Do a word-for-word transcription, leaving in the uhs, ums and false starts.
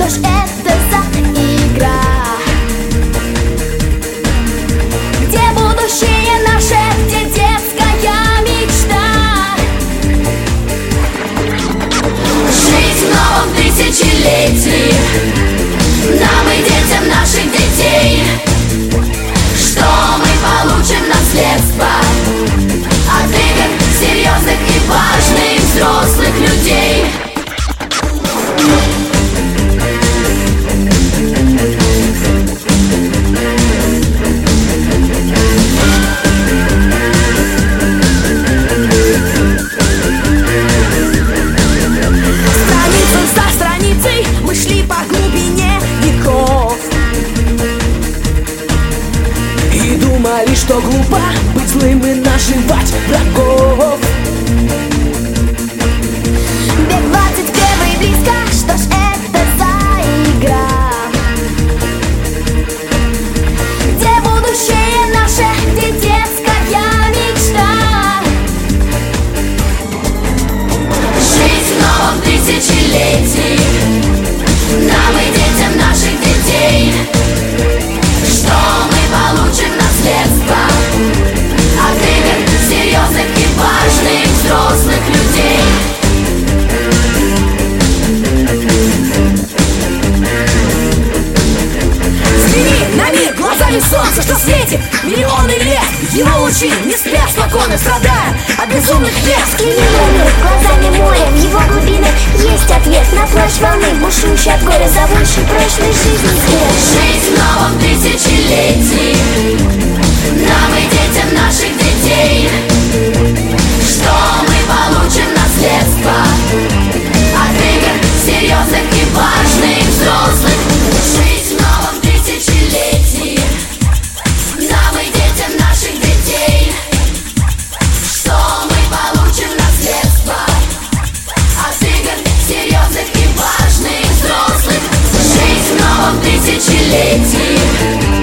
Что ж это за игра? Где будущее наше, где детская мечта? Жить в новом тысячелетии нам и детям наших детей. Что мы получим в наследство от игр серьезных и важных взрослых людей? Страницу за страницей мы шли по глубине веков И думали, что глупо быть злым и наживать врагов. Век двадцать первый близко, что ж это за игра? Где будущее наше, где детская мечта? Жить в новом тысячелетии нам и детям наших детей. Что мы получим в наследство от игр серьезных и важных взрослых людей? Взгляни на мир глазами солнца, что светит миллионы лет. Его лучи не спят спокойно, страдая от безумных лет. Взгляни на мир глазами моря, в его глубинах есть ответ на плащ волны, бушующий от горя, зовущий прочной жизни свет. Жить в новом тысячелетии нам и детям наших детей. Что мы получим в наследство от игр серьезных и важных взрослых? Жить в новом тысячелетии нам и детям наших детей. Что мы получим в наследство от игр серьезных и важных взрослых? Жить в новом тысячелетии